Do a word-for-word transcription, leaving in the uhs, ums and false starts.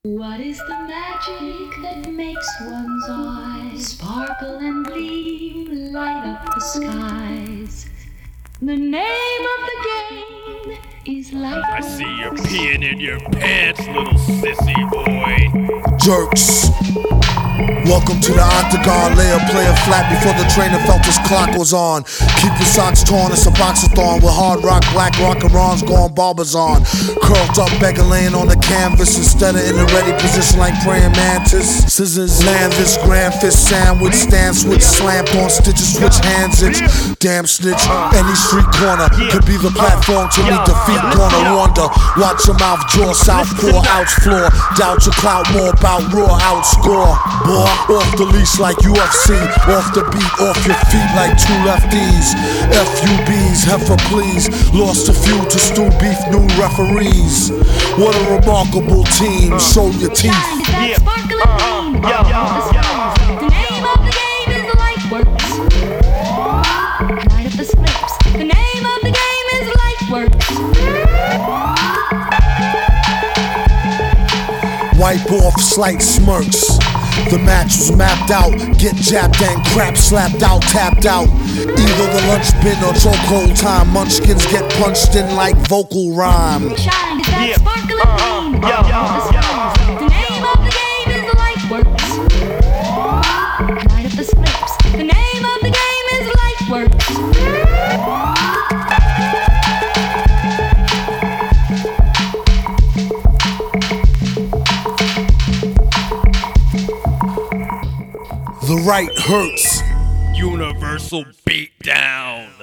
What is the magic that makes one's eyes sparkle and gleam, light up the skies? The name of the game is life. I see you peeing in your pants, little sissy boy. Jerks. Welcome to the octagon, lay a player flat before the trainer felt his clock was on. Keep your socks torn, it's a boxathon with hard rock, black rockarons going barbers on. Curled up, beggar laying on the canvas instead of in the ready position like praying mantis. Scissors land this grand fist sandwich, stand switch, slammed on stitches, switch hands itch. Damn snitch, any street corner could be the platform to meet defeat. Gonna wonder, watch your mouth draw, southpaw, ouch floor. Doubt your clout more about raw outscore. Boy, off the leash like U F C, off the beat, off your feet like two lefties. F U Bs, heifer please, lost a few to stew beef, new referees. What a remarkable team, show your teeth. Yeah. Uh-huh. Yo, yo, yo. The name of the game is Lightworks. Night of the slips. The name of the game is Lightworks. Wipe off slight smirks. The match was mapped out, get jabbed and crap slapped out, tapped out. Either the lunch bin or chokehold time. Munchkins get punched in like vocal rhyme. Shine is that sparkle and gleam. The name of the game is Lightworks. Night of the slips. The name of the game is Lightworks. The right hurts. Universal beatdown.